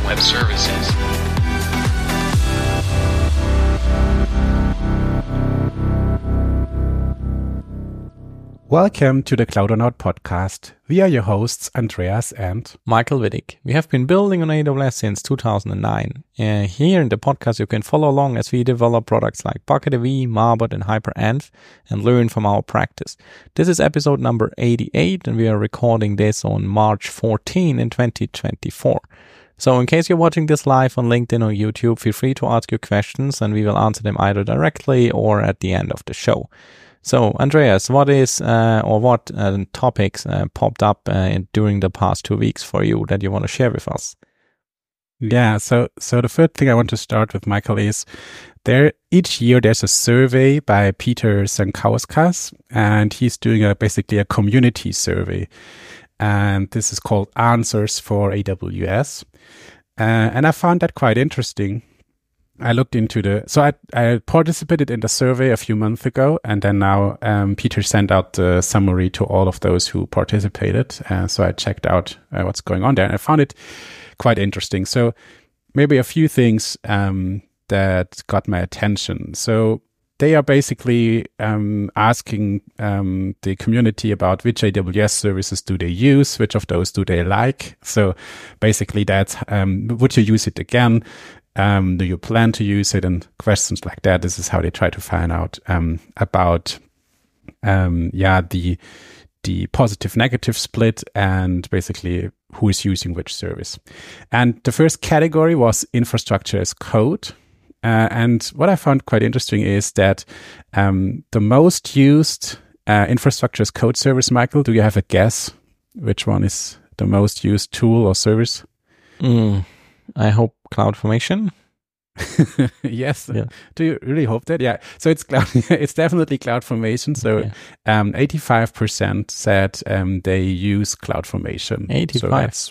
web services. Welcome to the Cloudonaut podcast. We are your hosts, Andreas and Michael Wittig. We have been building on AWS since 2009. Here in the podcast, you can follow along as we develop products like BucketDB, Marbot, and HyperEnv and learn from our practice. This is episode number 88, and we are recording this on March 14 in 2024. So in case you're watching this live on LinkedIn or YouTube, feel free to ask your questions, and we will answer them either directly or at the end of the show. So, Andreas, what topics popped up during the past 2 weeks for you that you want to share with us? Yeah, so the first thing I want to start with, Michael, is each year there's a survey by Peter Sankauskas, and he's doing basically a community survey. And this is called Answers for AWS. And I found that quite interesting. I looked into I participated in the survey a few months ago, and then now Peter sent out the summary to all of those who participated. So I checked out what's going on there, and I found it quite interesting. So maybe a few things that got my attention. So they are basically asking the community about which AWS services do they use, which of those do they like. So basically that's, would you use it again? Do you plan to use it, and questions like that? This is how they try to find out about the positive negative split, and basically who is using which service. And the first category was infrastructure as code. And what I found quite interesting is that the most used infrastructure as code service, Michael, do you have a guess which one is the most used tool or service? I hope CloudFormation. Yes. Yeah. Do you really hope that? Yeah. So it's it's definitely CloudFormation. So 85% said they use CloudFormation. 85. So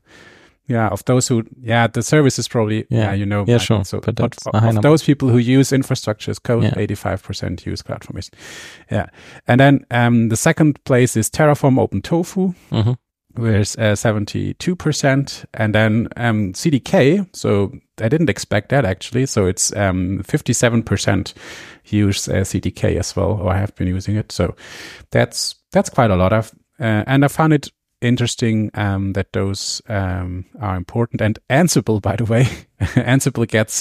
of those who, the service is probably, Yeah, sure. So, but that's of those people who use infrastructure as code, 85% use CloudFormation. Yeah. And then the second place is Terraform OpenTofu. Mm-hmm. Whereas 72%, and then CDK. So I didn't expect that actually. So it's 57% use CDK as well, or have been using it. So that's quite a lot of, and I found it interesting that those are important. And Ansible, by the way, Ansible gets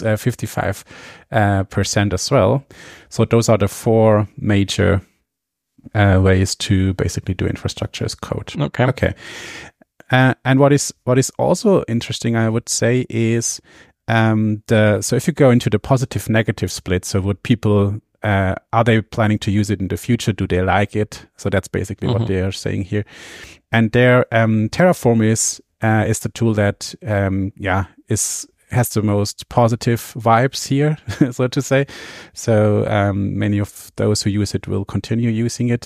55% as well. So those are the four major ways to basically do infrastructure as code. Okay. And what is also interesting, I would say, is so if you go into the positive negative split, so would people are they planning to use it in the future? Do they like it? So that's basically what they are saying here. And there, Terraform is the tool that has the most positive vibes here, so to say. So many of those who use it will continue using it.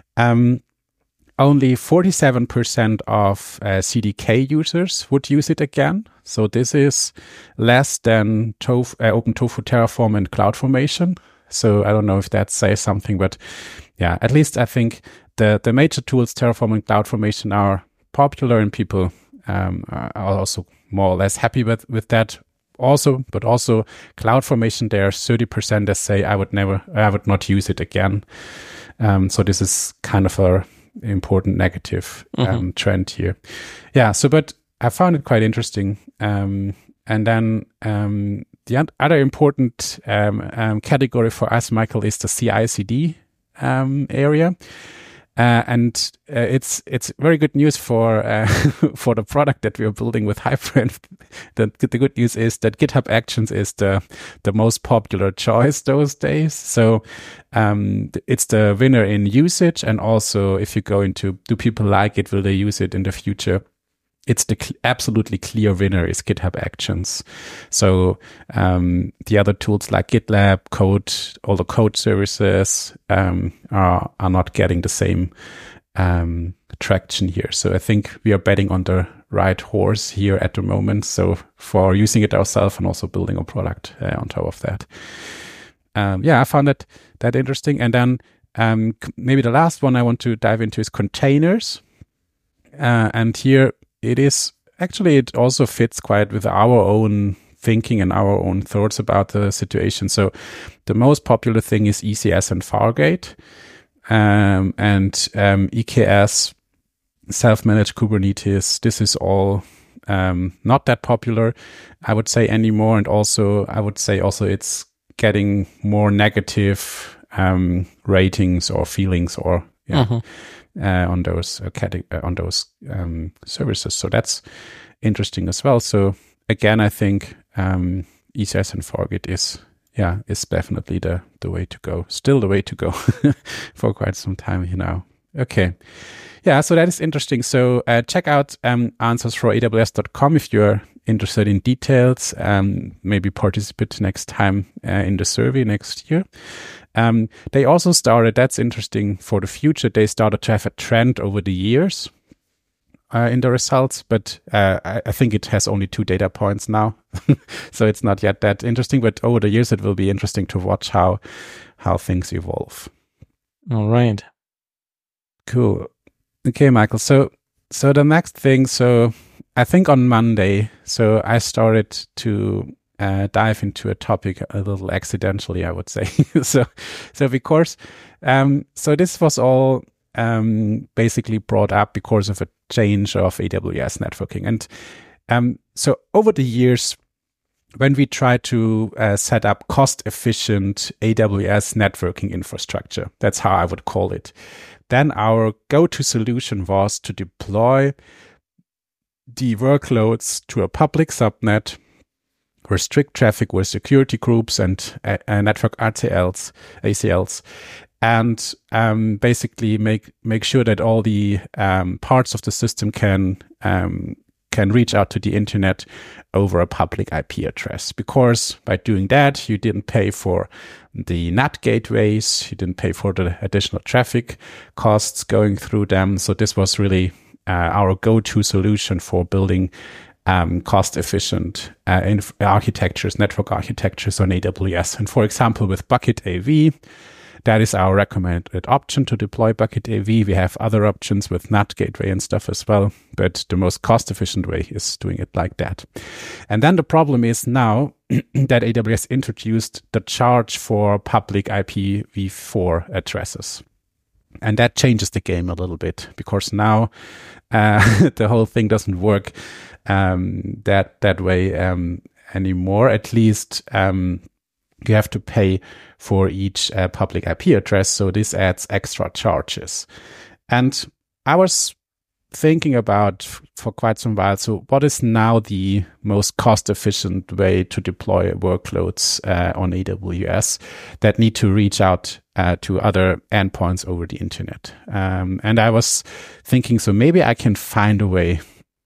Only 47% of CDK users would use it again. So this is less than OpenTofu, Terraform, and CloudFormation. So I don't know if that says something, but at least I think the major tools, Terraform and CloudFormation, are popular, and people are also more or less happy with that. But also CloudFormation, there are 30% that say I would not use it again. So this is kind of a important negative trend here. Yeah. So, but I found it quite interesting. And then the other important category for us, Michael, is the CI/CD area. And it's very good news for the product that we are building with HyperEnv. The good news is that GitHub Actions is the most popular choice those days. So it's the winner in usage, and also if you go into do people like it, will they use it in the future? It's the absolutely clear winner is GitHub Actions. So the other tools like GitLab, Code, all the code services are not getting the same traction here. So I think we are betting on the right horse here at the moment. So for using it ourselves and also building a product on top of that. I found that interesting. And then maybe the last one I want to dive into is containers. And here it is actually, it also fits quite with our own thinking and our own thoughts about the situation. So the most popular thing is ECS and Fargate, and EKS, self-managed Kubernetes. This is all not that popular, I would say, anymore. And also, I would say also it's getting more negative ratings or feelings or on those services. So that's interesting as well. So again, I think ECS and Fargate is definitely the way to go. Still the way to go for quite some time now. Okay. Yeah, so that is interesting. So check out answersfromaws.com if you're interested in details. Maybe participate next time in the survey next year. They also started, that's interesting for the future, they started to have a trend over the years in the results, but I think it has only 2 data points now. So it's not yet that interesting, but over the years it will be interesting to watch how things evolve. All right. Cool. Okay, Michael. So the next thing, so I think on Monday, so I started to dive into a topic a little accidentally, I would say. so because, so this was all basically brought up because of a change of AWS networking. And so over the years, when we try to set up cost-efficient AWS networking infrastructure, that's how I would call it, then our go-to solution was to deploy the workloads to a public subnet, restrict traffic with security groups and network ACLs, and basically make sure that all the parts of the system can reach out to the internet over a public IP address. Because by doing that, you didn't pay for the NAT gateways, you didn't pay for the additional traffic costs going through them. So this was really our go-to solution for building cost-efficient architectures, network architectures on AWS. And for example, with Bucket AV, that is our recommended option to deploy Bucket AV. We have other options with NAT gateway and stuff as well, but the most cost-efficient way is doing it like that. And then the problem is now that AWS introduced the charge for public IPv4 addresses. And that changes the game a little bit, because now the whole thing doesn't work that way anymore. At least you have to pay for each public IP address, so this adds extra charges. And I was thinking about for quite some while, so what is now the most cost-efficient way to deploy workloads on AWS that need to reach out to other endpoints over the internet? And I was thinking, so maybe I can find a way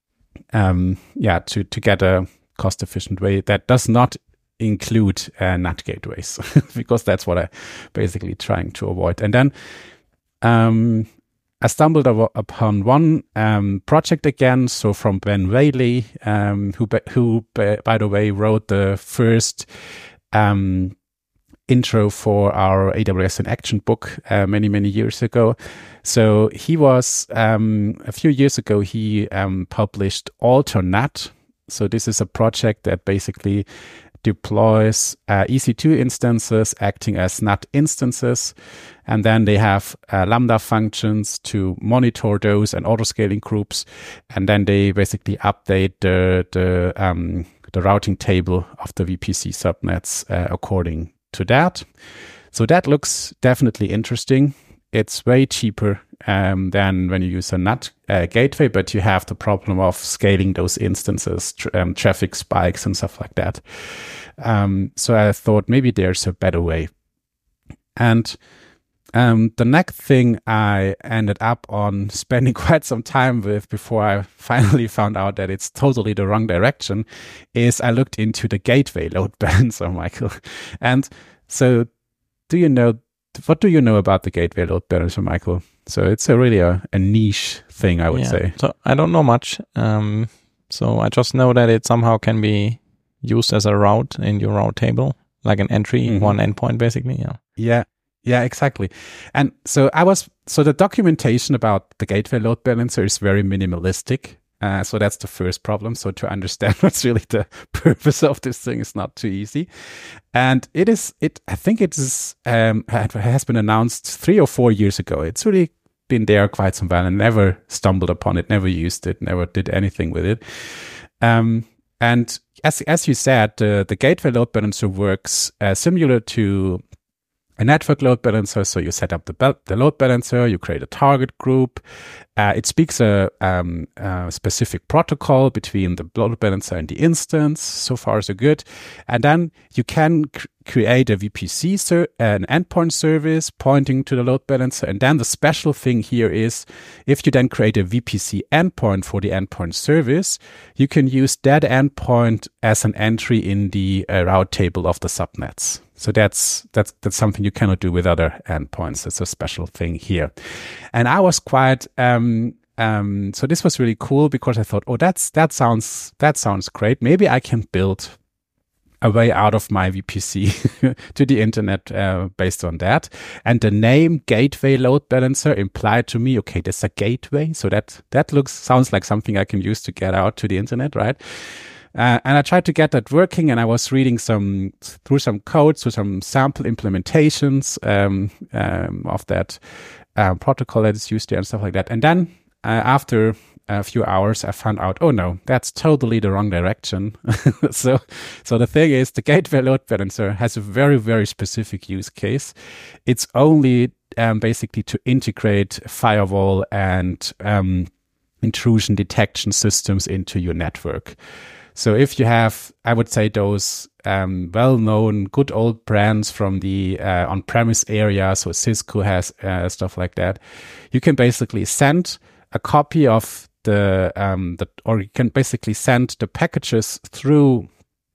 to get a cost-efficient way that does not include NAT gateways, because that's what I'm basically trying to avoid. And then I stumbled upon one project again, so from Ben Whaley, who by the way wrote the first intro for our AWS in Action book many years ago. So he was a few years ago he published AlterNAT. So this is a project that basically deploys EC2 instances acting as NAT instances, and then they have Lambda functions to monitor those and autoscaling groups, and then they basically update the routing table of the VPC subnets according to that. So that looks definitely interesting. It's way cheaper than when you use a NAT gateway, but you have the problem of scaling those instances, traffic spikes and stuff like that. So I thought maybe there's a better way. And the next thing I ended up on spending quite some time with before I finally found out that it's totally the wrong direction is I looked into the gateway load balancer, Michael. And so what do you know about the gateway load balancer, Michael? So it's really a niche thing, I would say. So I don't know much. So I just know that it somehow can be used as a route in your route table, like an entry, one endpoint, basically. Yeah, exactly. And so the documentation about the gateway load balancer is very minimalistic. So that's the first problem. So to understand what's really the purpose of this thing is not too easy. And I think it has been announced 3 or 4 years ago. It's really been there quite some while and never stumbled upon it, never used it, never did anything with it. And as you said, the gateway load balancer works similar to a network load balancer. So you set up the load balancer, you create a target group. It speaks a specific protocol between the load balancer and the instance. So far, so good. And then you can create a VPC, an endpoint service pointing to the load balancer. And then the special thing here is if you then create a VPC endpoint for the endpoint service, you can use that endpoint as an entry in the route table of the subnets. So that's something you cannot do with other endpoints. It's a special thing here. And I was quite so this was really cool because I thought, oh, that sounds great. Maybe I can build a way out of my VPC to the internet based on that. And the name Gateway Load Balancer implied to me, okay, there's a gateway. So that sounds like something I can use to get out to the internet, right? And I tried to get that working, and I was reading through some code, through some sample implementations of that protocol that is used there and stuff like that. And then after a few hours, I found out, oh no, that's totally the wrong direction. So the thing is, the gateway load balancer has a very, very specific use case. It's only basically to integrate firewall and intrusion detection systems into your network. So if you have, I would say, those well-known good old brands from the on-premise area, so Cisco has stuff like that, you can basically send a copy of or you can basically send the packages through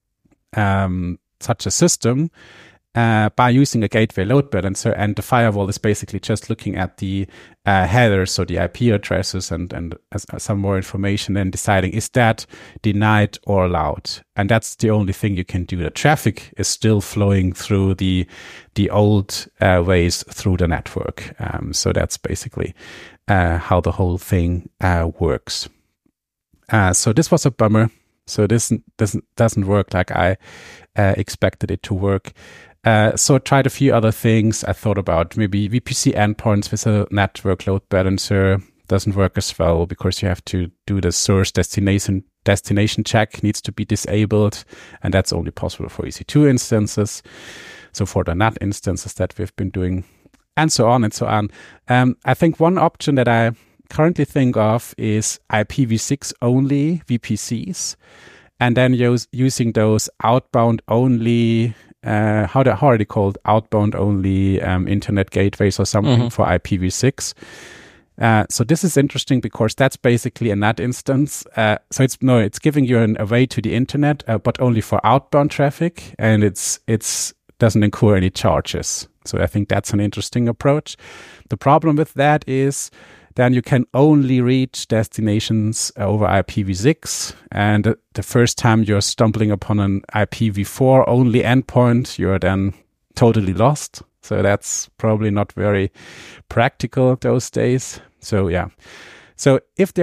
such a system by using a gateway load balancer, and the firewall is basically just looking at the headers, so the IP addresses and some more information, and deciding is that denied or allowed. And that's the only thing you can do. The traffic is still flowing through the old ways through the network. So that's basically how the whole thing works. So this was a bummer. So this doesn't work like I expected it to work. So I tried a few other things. I thought about maybe VPC endpoints with a network load balancer. Doesn't work as well because you have to do the source destination check, needs to be disabled, and that's only possible for EC2 instances. So for the NAT instances that we've been doing, and so on and so on. I think one option that I currently think of is IPv6 only VPCs, and then using those outbound only. How are they called? Outbound only internet gateways or something for IPv6. So this is interesting because that's basically a NAT instance. So it's giving you a way to the internet, but only for outbound traffic, and it's doesn't incur any charges. So I think that's an interesting approach. The problem with that is then you can only reach destinations over IPv6. And the first time you're stumbling upon an IPv4 only endpoint, you're then totally lost. So that's probably not very practical those days. So yeah. So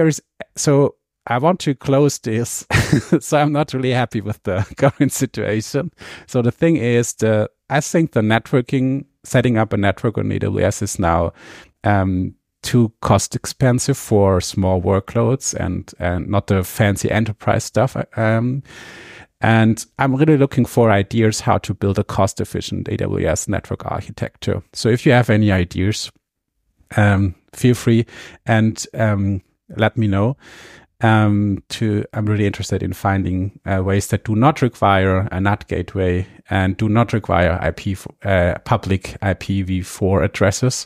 I want to close this. So I'm not really happy with the current situation. So the thing is, I think the networking, setting up a network on AWS is now too cost expensive for small workloads and not the fancy enterprise stuff. And I'm really looking for ideas how to build a cost efficient AWS network architecture. So if you have any ideas, feel free and let me know. I'm really interested in finding ways that do not require a NAT gateway and do not require public IPv4 addresses.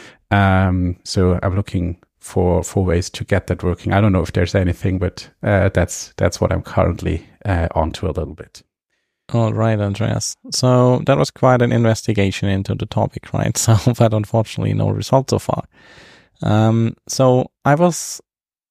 So I'm looking for ways to get that working. I don't know if there's anything, but that's what I'm currently onto a little bit. All right, Andreas. So that was quite an investigation into the topic, right? So, but unfortunately, no result so far. So I was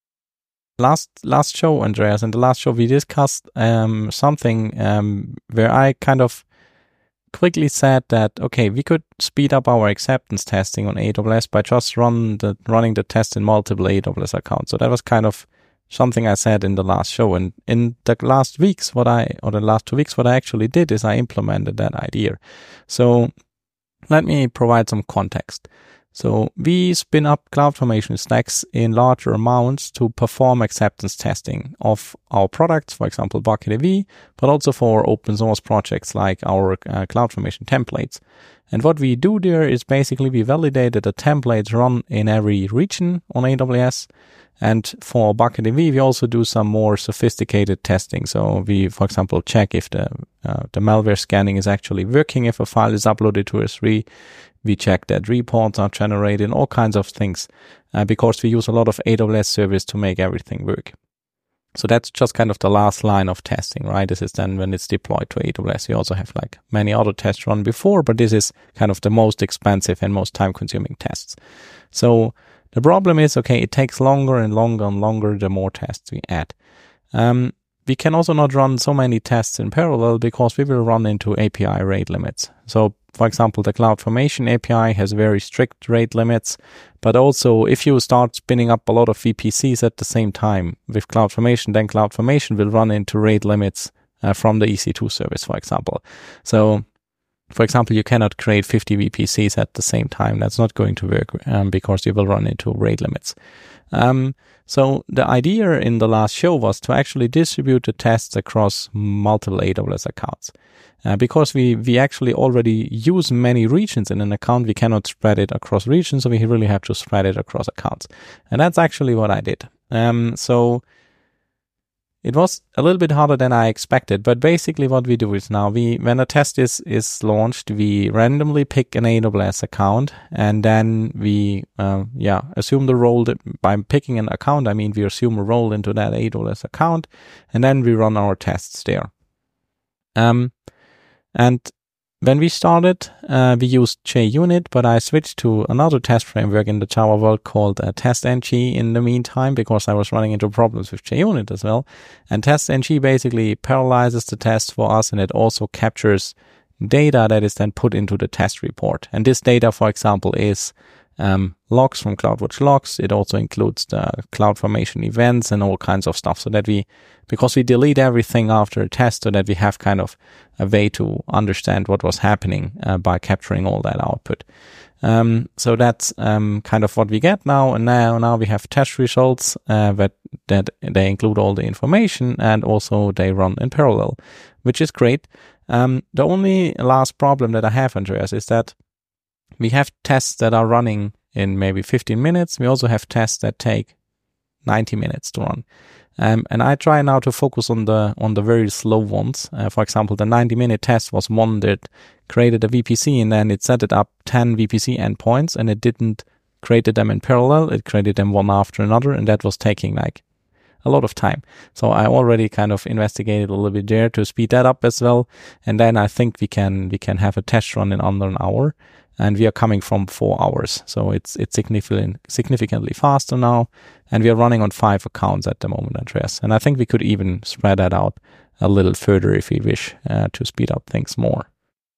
last show, Andreas. In the last show, we discussed something where I kind of quickly said that, okay, we could speed up our acceptance testing on AWS by just running the test in multiple AWS accounts. So that was kind of something I said in the last show. And in the last 2 weeks, what I actually did is I implemented that idea. So let me provide some context. So we spin up CloudFormation stacks in larger amounts to perform acceptance testing of our products, for example, BucketAV, but also for open source projects like our CloudFormation templates. And what we do there is basically we validate that the templates run in every region on AWS. And for BucketAV, we also do some more sophisticated testing. So we, for example, check if the malware scanning is actually working, if a file is uploaded to S3. We check that reports are generated, all kinds of things, because we use a lot of AWS service to make everything work. So that's just kind of the last line of testing, right? This is then when it's deployed to AWS. We also have like many other tests run before, but this is kind of the most expensive and most time-consuming tests. So the problem is, okay, it takes longer and longer and longer the more tests we add. We can also not run so many tests in parallel because we will run into API rate limits. So, for example, the CloudFormation API has very strict rate limits, but also if you start spinning up a lot of VPCs at the same time with CloudFormation, then CloudFormation will run into rate limits from the EC2 service, for example. So, for example, you cannot create 50 VPCs at the same time. That's not going to work because you will run into rate limits. So the idea in the last show was to actually distribute the tests across multiple AWS accounts. Because we actually already use many regions in an account, we cannot spread it across regions, so we really have to spread it across accounts. And that's actually what I did. So it was a little bit harder than I expected, but basically what we do is now when a test is launched, we randomly pick an AWS account, and then we assume the role by picking an account. I mean, we assume a role into that AWS account, and then we run our tests there. And when we started, we used JUnit, but I switched to another test framework in the Java world called TestNG in the meantime, because I was running into problems with JUnit as well. And TestNG basically parallelizes the test for us, and it also captures data that is then put into the test report. And this data, for example, is logs from CloudWatch logs. It also includes the CloudFormation events and all kinds of stuff, so that because we delete everything after a test, so that we have kind of a way to understand what was happening by capturing all that output. So that's kind of what we get now. And now we have test results that they include all the information, and also they run in parallel, which is great. The only last problem that I have, Andreas, is that we have tests that are running in maybe 15 minutes. We also have tests that take 90 minutes to run. And I try now to focus on the very slow ones. For example, the 90-minute test was one that created a VPC, and then it set it up 10 VPC endpoints, and it didn't create them in parallel. It created them one after another, and that was taking like a lot of time. So I already kind of investigated a little bit there to speed that up as well. And then I think we can have a test run in under an hour. And we are coming from 4 hours. So it's significantly faster now. And we are running on 5 accounts at the moment, Andreas. And I think we could even spread that out a little further if we wish to speed up things more.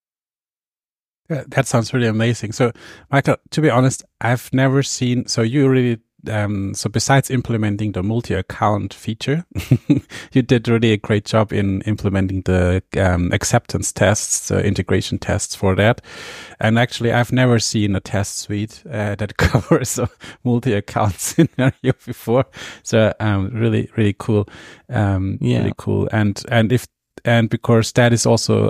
Yeah, that sounds really amazing. So, Michael, to be honest, I've never seen, so you really, so besides implementing the multi-account feature, you did really a great job in implementing the acceptance tests, the integration tests for that. And actually, I've never seen a test suite that covers a multi-account scenario before. So really, really cool. Really cool. And because that is also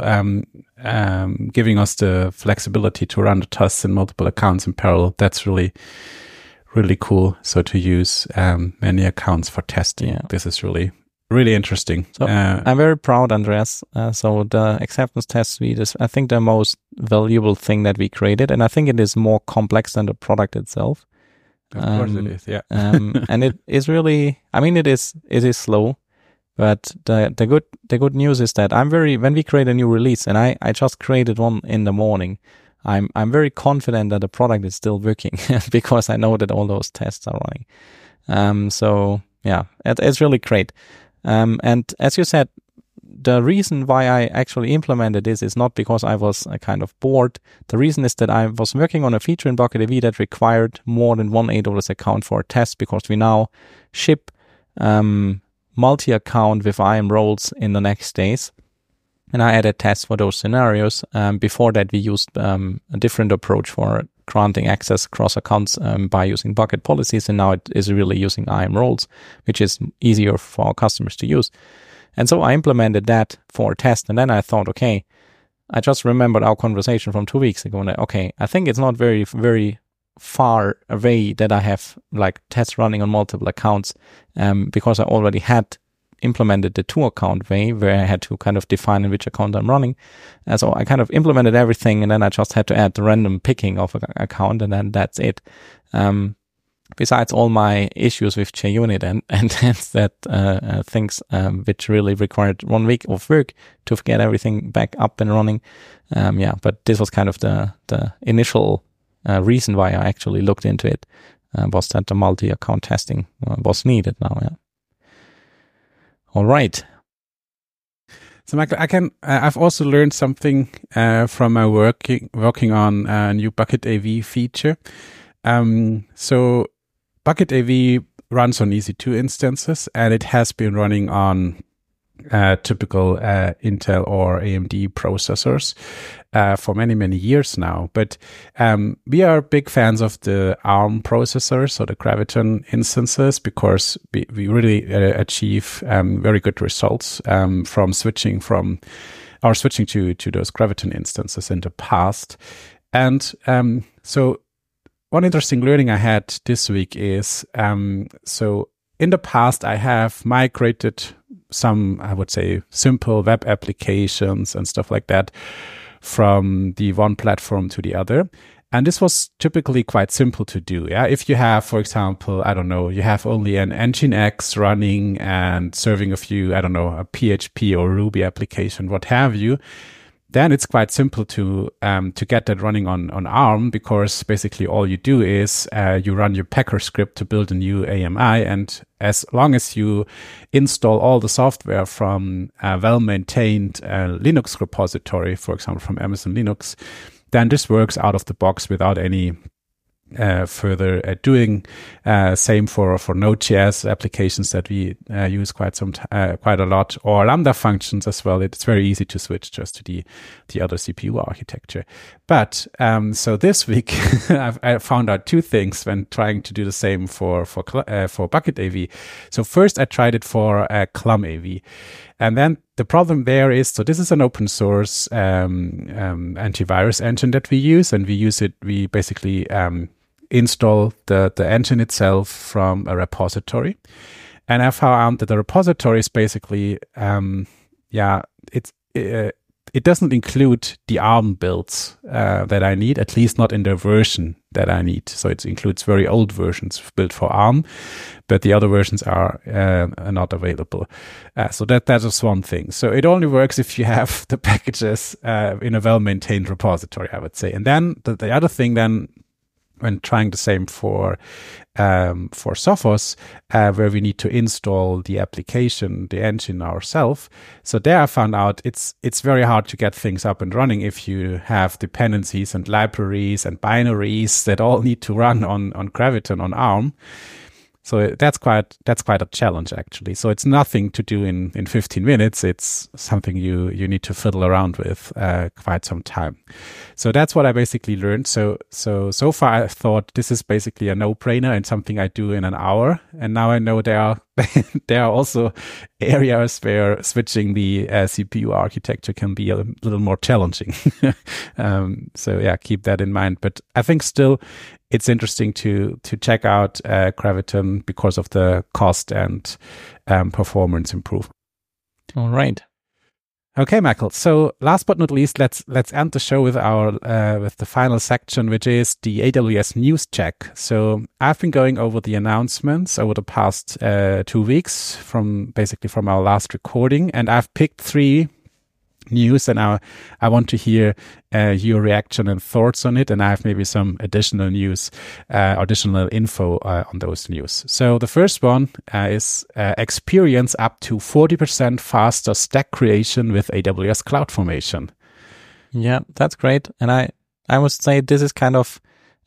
giving us the flexibility to run the tests in multiple accounts in parallel. That's really cool. So to use many accounts for testing, this is really, really interesting. So I'm very proud, Andreas. So the acceptance test suite is, I think, the most valuable thing that we created, and I think it is more complex than the product itself. Of course it is, yeah. And it is really, I mean, it is slow, but the good news is that when we create a new release, and I just created one in the morning, I'm very confident that the product is still working because I know that all those tests are running. So yeah, it's really great. And as you said, the reason why I actually implemented this is not because I was kind of bored. The reason is that I was working on a feature in BucketAV that required more than one AWS account for a test, because we now ship multi-account with IAM roles in the next days. And I added tests for those scenarios. Before that, we used a different approach for granting access across accounts by using bucket policies. And now it is really using IAM roles, which is easier for our customers to use. And so I implemented that for a test. And then I thought, okay, I just remembered our conversation from 2 weeks ago. And I think it's not very, very far away that I have like tests running on multiple accounts because I already had implemented the 2-account way where I had to kind of define in which account I'm running. And so I kind of implemented everything, and then I just had to add the random picking of an account, and then that's it. Besides all my issues with JUnit and that things which really required 1 week of work to get everything back up and running. But this was kind of the initial reason why I actually looked into it, was that the multi-account testing was needed now. Yeah. All right. So, Michael, I've also learned something from my working on a new Bucket AV feature. So, Bucket AV runs on EC2 instances, and it has been running on typical Intel or AMD processors for many, many years now. But we are big fans of the ARM processors, or the Graviton instances, because we really achieve very good results from switching to those Graviton instances in the past. And so one interesting learning I had this week is, so in the past I have migrated some, I would say, simple web applications and stuff like that from the one platform to the other. And this was typically quite simple to do. Yeah, if you have, for example, I don't know, you have only an Nginx running and serving a few, I don't know, a PHP or Ruby application, what have you, then it's quite simple to get that running on ARM, because basically all you do is you run your Packer script to build a new AMI, and as long as you install all the software from a well-maintained Linux repository, for example, from Amazon Linux, then this works out of the box without any further doing. Same for Node.js applications that we use quite a lot, or Lambda functions as well. It's very easy to switch just to the other CPU architecture. But so this week I found out two things when trying to do the same for Bucket AV. So first I tried it for Clum AV. And then the problem there is, so this is an open source antivirus engine that we use, and we basically install the engine itself from a repository. And I found that the repository is basically, it doesn't include the ARM builds that I need, at least not in the version that I need. So it includes very old versions built for ARM, but the other versions are not available. So that is one thing. So it only works if you have the packages in a well-maintained repository, I would say. And then the other thing then, when trying the same for Sophos, where we need to install the application, the engine ourselves. So there I found out it's very hard to get things up and running if you have dependencies and libraries and binaries that all need to run on Graviton, on ARM. So that's quite a challenge, actually. So it's nothing to do in 15 minutes. It's something you need to fiddle around with quite some time. So that's what I basically learned. So far I thought this is basically a no-brainer and something I do in an hour. And now I know there are also areas where switching the CPU architecture can be a little more challenging. So yeah, keep that in mind. But I think still it's interesting to check out Graviton because of the cost and performance improvement. All right. Okay, Michael. So last but not least, let's end the show with with the final section, which is the AWS News Check. So I've been going over the announcements over the past 2 weeks from our last recording, and I've picked 3 news, and I want to hear your reaction and thoughts on it, and I have maybe some additional news, additional info on those news. So the first one is experience up to 40% faster stack creation with AWS CloudFormation. Yeah, that's great. And I must say this is kind of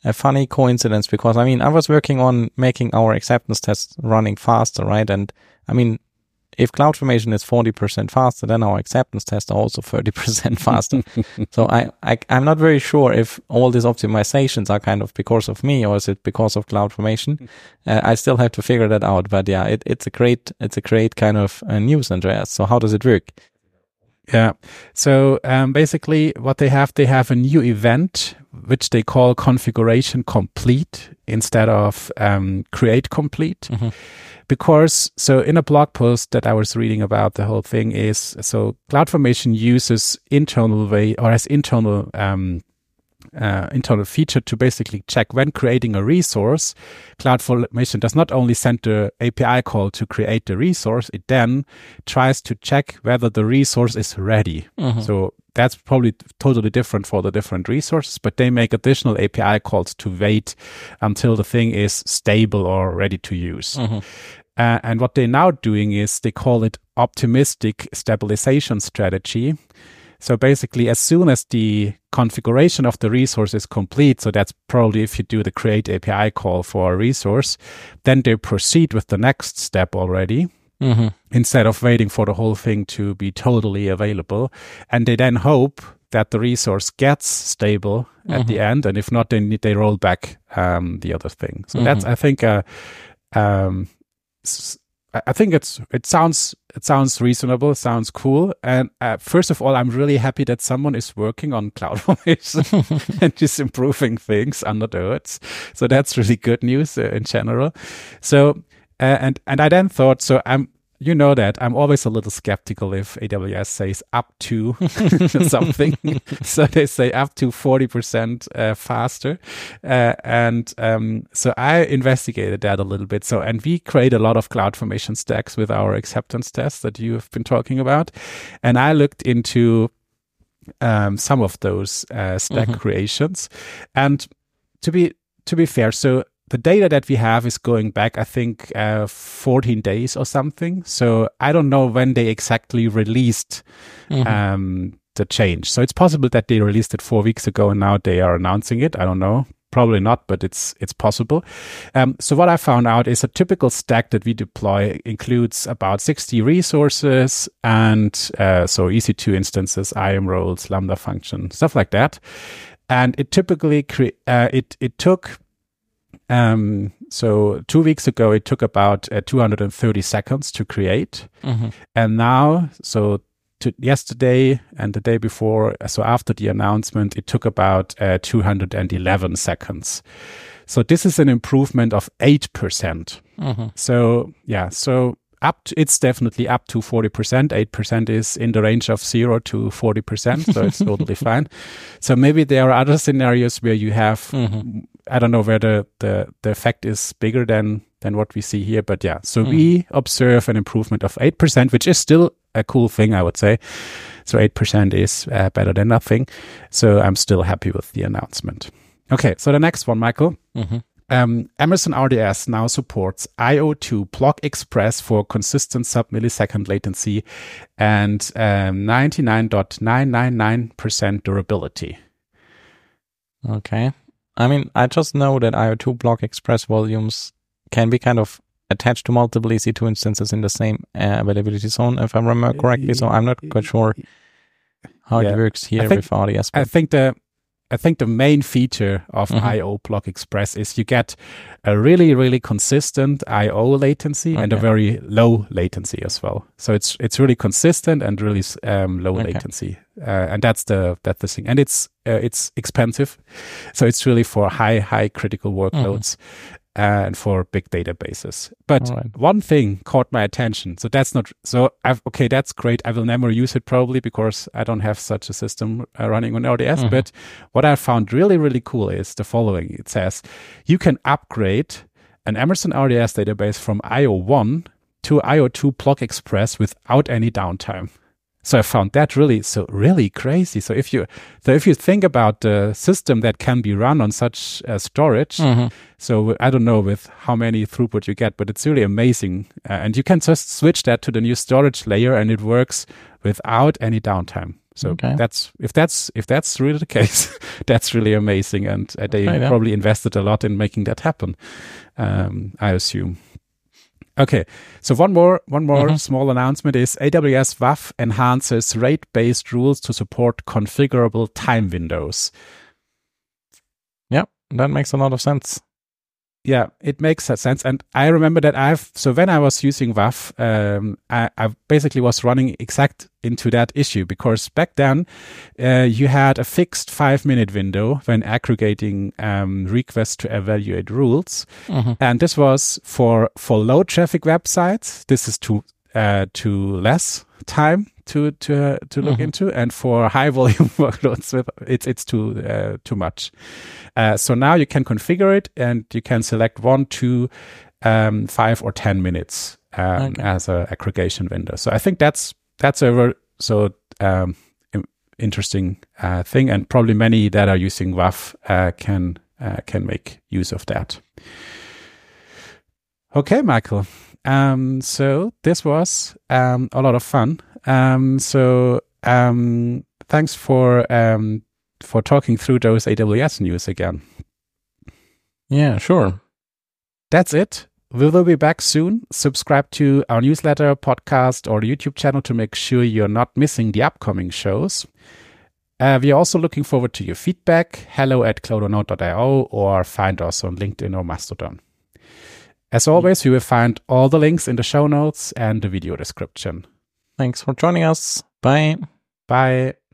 a funny coincidence because, I mean, I was working on making our acceptance tests running faster, right? And I mean, if CloudFormation is 40% faster, then our acceptance tests are also 30% faster. So I'm not very sure if all these optimizations are kind of because of me or is it because of CloudFormation. I still have to figure that out. But yeah, it's a great kind of news, Andreas. So how does it work? Yeah. So basically what they have a new event which they call configuration complete instead of create complete. Because, so in a blog post that I was reading about, the whole thing is, so CloudFormation uses internal feature to basically check when creating a resource. CloudFormation does not only send the API call to create the resource, it then tries to check whether the resource is ready. So that's probably totally different for the different resources, but they make additional API calls to wait until the thing is stable or ready to use. And what they're now doing is they call it optimistic stabilization strategy. So basically, as soon as the configuration of the resource is complete, so that's probably if you do the create API call for a resource, then they proceed with the next step already. Instead of waiting for the whole thing to be totally available. And they then hope that the resource gets stable at the end. And if not, then they roll back the other thing. So that's, I think it sounds reasonable, it sounds cool. And first of all, I'm really happy that someone is working on CloudFormation and just improving things under the hoods. So that's really good news in general. So and I then thought, so you know that I'm always a little skeptical if AWS says up to something. So they say up to 40% faster. So I investigated that a little bit. So, and we create a lot of CloudFormation stacks with our acceptance tests that you have been talking about. And I looked into some of those stack creations. And to be fair, so the data that we have is going back, I think, 14 days or something. So I don't know when they exactly released the change. So it's possible that they released it 4 weeks ago and now they are announcing it. I don't know. Probably not, but it's possible. So what I found out is a typical stack that we deploy includes about 60 resources and so EC2 instances, IAM roles, Lambda function, stuff like that. And it typically it took so 2 weeks ago, it took about 230 seconds to create. And now, so yesterday and the day before, so after the announcement, it took about 211 seconds. So this is an improvement of 8%. So yeah, so it's definitely up to 40%. 8% is in the range of 0 to 40%. So it's totally fine. So maybe there are other scenarios where you have, I don't know where the effect is bigger than what we see here. But yeah, so we observe an improvement of 8%, which is still a cool thing, I would say. So 8% is better than nothing. So I'm still happy with the announcement. Okay, so the next one, Michael. Amazon RDS now supports IO2 Block Express for consistent sub-millisecond latency and 99.999% durability. Okay. I mean, I just know that IO2 Block Express volumes can be kind of attached to multiple EC2 instances in the same availability zone, if I remember correctly. So I'm not quite sure how it works here with RDS. I think the main feature of IO Block Express is you get a really, really consistent IO latency and a very low latency as well. So it's really consistent and really low latency, and that's the thing. And it's expensive, so it's really for high critical workloads. And for big databases. But one thing caught my attention. So that's great. I will never use it probably because I don't have such a system running on RDS. But what I found really, really cool is the following. It says you can upgrade an Amazon RDS database from IO1 to IO2 Block Express without any downtime. So I found that really crazy. So if you think about the system that can be run on such storage, so I don't know with how many throughput you get, but it's really amazing. And you can just switch that to the new storage layer and it works without any downtime. So if that's really the case, that's really amazing, and they probably invested a lot in making that happen. I assume. Okay, so one more small announcement is AWS WAF enhances rate-based rules to support configurable time windows. Yeah, that makes a lot of sense. Yeah, it makes sense. And I remember that when I was using WAF, I basically was running exact into that issue, because back then you had a fixed 5-minute window when aggregating requests to evaluate rules. And this was for low traffic websites. This is too less time to look into, and for high volume workloads, it's too much. So now you can configure it, and you can select 1, 2, 5, or 10 minutes as an aggregation window. So I think that's a interesting thing, and probably many that are using WAF can make use of that. Okay, Michael. So this was a lot of fun. Thanks for talking through those AWS news again. Yeah, sure. That's it. We will be back soon. Subscribe to our newsletter, podcast, or YouTube channel to make sure you're not missing the upcoming shows. We are also looking forward to your feedback. hello@cloudonaut.io, or find us on LinkedIn or Mastodon. As always, you will find all the links in the show notes and the video description. Thanks for joining us. Bye. Bye.